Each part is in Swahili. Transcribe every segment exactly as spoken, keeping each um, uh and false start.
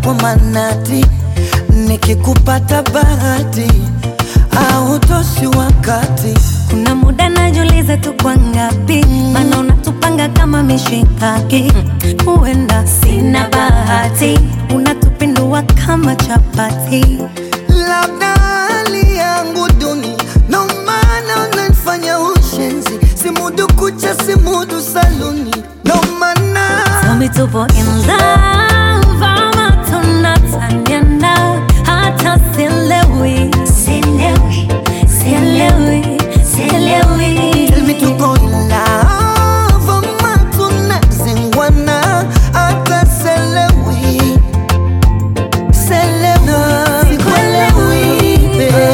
kwa manati, nikikupata bahati au toshi wakati. Kuna muda najiuliza tuko ngapi, maana unatupanga kama mishikaki. Huenda sina bahati, unatupindua kama chapati. Labda hali yangu duni, no maana unanifanya ushenzi. Simudu kucha, simudu saluni, no maana. Tell me tupo in love, ama tunataniana. Hata sielewi, sielewi, sielewi, sielewi. Tell me tupo in love, ama tunazingwana. Hata sielewi, sielewi, sikuelewi, babe.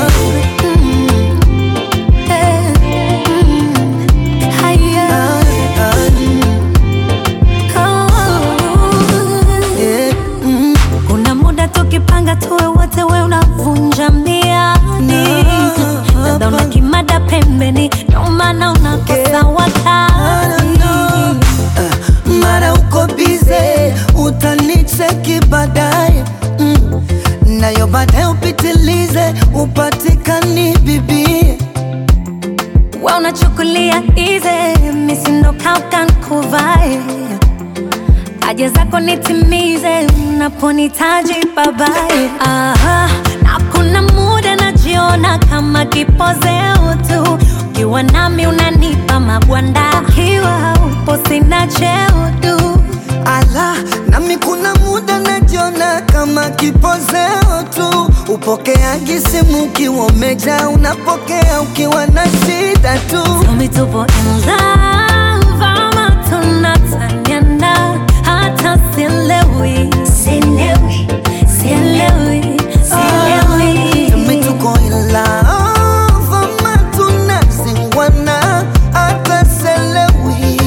Tukipanga tuwe wote, we unavunja miani. Dada unakimada pembeni, ndo maana unakosa wakati. Mara uko bize, utanicheki baadaye. mm. Nayo baadaye upitilize, upatikani bibie. We unachukulia easy, misi ndo kauka nkuvae. Haja zako nitimize, unaponitaji babae. Aha, na kuna muda najiona kama kipozeo tu. Ukiwa nami unanipa magwanda, ukiwa upo sina cheo tu. Ala, nami kuna muda najiona kama kipozeo tu. Upokeaji simu ukiwa umejaa, unapokea ukiwa na shida tu. Tell me tupo in love, ama tunataniana. Hata sielewi, sielewi, sielewi, sielewi. Tell me tuko in love, ama tunazingwana. Hata sielewi,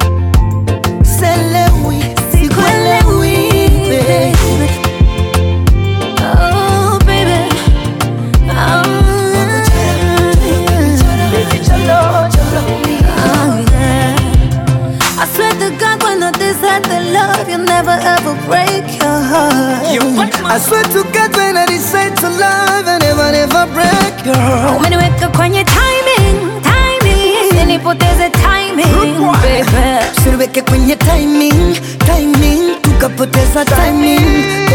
sielewi, sikuelewi, babe. Oh baby, oh, oh yeah. I swear to God when I decide to love, you'll never ever break your heart. I swear to God when I decide to love, I never, never break your heart. Umeniweka kwenye timing, timing, usinipoteze timing, baby. Usiniweke kwenye timing, timing, tukapoteza timing.